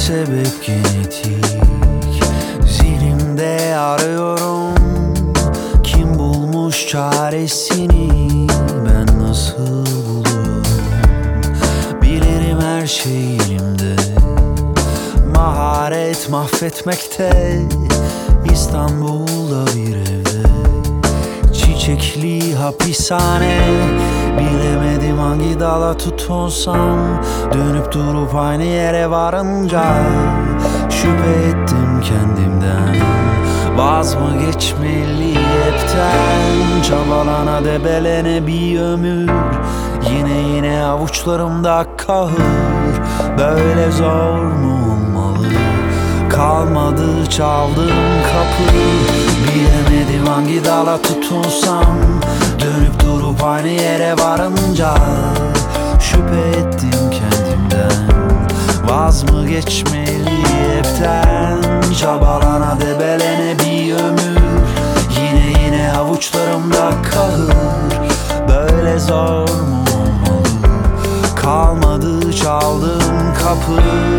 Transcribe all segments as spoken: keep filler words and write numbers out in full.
sebep genetik. Zihnimde arıyorum, kim bulmuş çaresini, ben nasıl bulurum? Bilirim her şey elimde, maharet mahvetmekte. İstanbul'da bir evde, çiçekli hapishane. Bilemedim hangi dala tutunsam, dönüp durup aynı yere varınca şüphe ettim kendimden. Vaz mı geçmeli hepten, çabalana debelene bir ömür. Yine yine avuçlarımda kahır, böyle zor mu olmalı? Kalmadı çaldığım kapı, bilemedim hangi dala tutunsam, dönüp durup aynı yere varınca şüphe ettim kendimden. Vaz mı geçmeli hepten, çabalana debelene bir ömür. Yine yine avuçlarımda kahır, böyle zor mu olmalı? Kalmadı çaldığım kapı.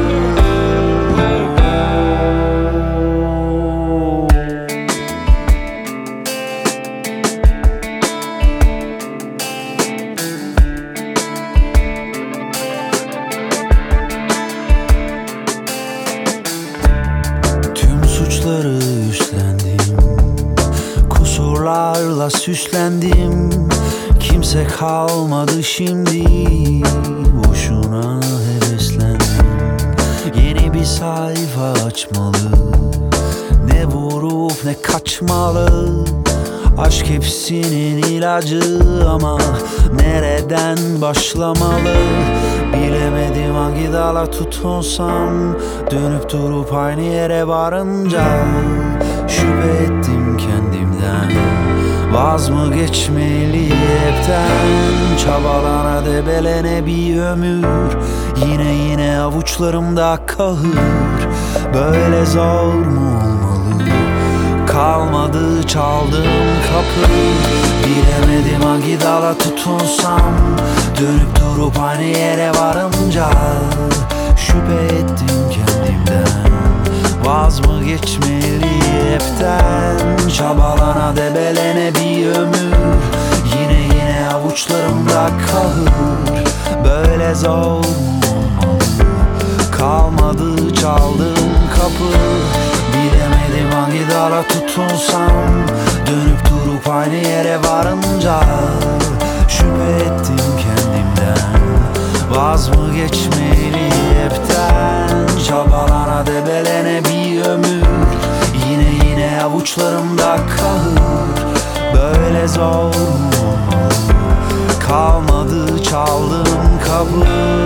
Suçları üstlendim, kusurlarla süslendim. Kimse kalmadı şimdi, boşuna heveslendim. Yeni bir sayfa açmalı, ne vurup ne kaçmalı. Aşk hepsinin ilacı ama nereden başlamalı? Bilemedim hangi dala tutunsam, dönüp durup aynı yere varınca şüphe ettim kendimden. Vaz mı geçmeli hepten, çabalana debelene bir ömür. Yine yine avuçlarımda kahır, böyle zor mu olmalı? Kalmadı çaldığım kapı, bilemedim hangi dala tutunsam, dönüp durup aynı yere varınca şüphe ettim kendimden. Vaz mı geçmeli hepten, çabalana debelene bir ömür. Yine yine avuçlarımda kahır, böyle zor mu olmalı? Kalmadı çaldığım kapı, bilemedim hangi dala tutunsam, dönüp durup aynı yere varınca şüphe ettim kendimden. Vaz mı geçmeli hepten, çabalana debelene bir ömür. Yine yine avuçlarımda kahır, böyle zor mu olmalı? Kalmadı çaldığım kapı.